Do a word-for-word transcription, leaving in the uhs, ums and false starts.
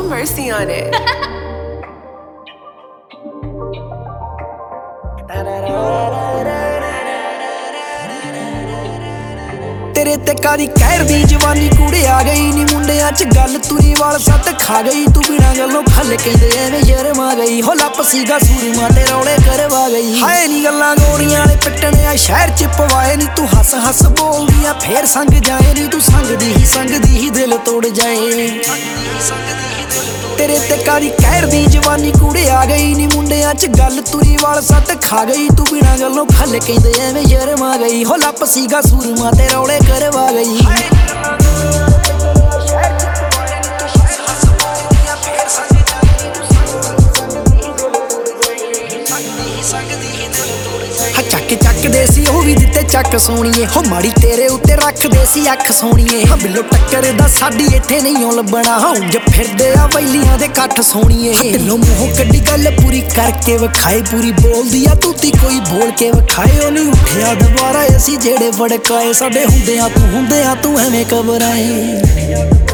mercy on it. तेरे ते कादी कहर दी जवानी कूड़े आ गई नी मुंडियां च गल तुरी वाल सट खा गई तू बिना गल्लों खल कहंदे एवें शर्मा गई हो लप सीगा सूरमा ते रौले करवा गई हाय नी गल्लां गोरियां ने पिटने आ शहर च पवाए नी तू हस हस बोलदी आ फेर संग जाए नी तू संग दी ही संग दी ही दिल तोड़ जाए तेरे ते कादी कहर दी जवानी कूड़े आ गई नी मुंडियां च गल तुरी वाल सट खा गई तू बिना गल्लों खल कहंदे एवें शर्मा गई हो लप सीगा सूरमा ते रौले करवा गई ਚੱਕ ਚੱਕਦੇ ਸੀ ਉਹ ਵੀ ਦਿੱਤੇ ਚੱਕ ਸੋਣੀਏ ਹੋ ਮਾੜੀ ਤੇਰੇ ਉੱਤੇ ਰੱਖਦੇ ਸੀ ਅੱਖ ਸੋਣੀਏ ਹਾਂ ਬਿੱਲੋ ਟੱਕਰ ਦਾ ਸਾਡੀ ਇੱਥੇ ਨਹੀਂ ਓ ਲੱਭਣਾ ਹਾਂ ਜ ਫਿਰਦੇ ਆ ਵੈਲੀਆਂ ਦੇ ਇਕੱਠ ਸੋਣੀਏ ਢਿੱਲੋਂ ਮੂੰਹੋਂ ਕੱਢੀ ਗੱਲ ਪੂਰੀ ਕਰਕੇ ਵਿਖਾਏ ਪੂਰੀ ਬੋਲਦੀ ਆ ਤੂਤੀ ਕੋਈ ਬੋਲ ਕੇ ਵਿਖਾਏ ਉਹ ਨਹੀਂ ਉੱਠਿਆ ਦੁਬਾਰਾ ਅਸੀਂ ਜਿਹੜੇ ਵੜਕਾਏ ਸਾਡੇ ਹੁੰਦਿਆਂ ਤੂੰ ਹੁੰਦਿਆਂ ਤੂੰ ਐਵੇਂ ਘਬਰਾਏ।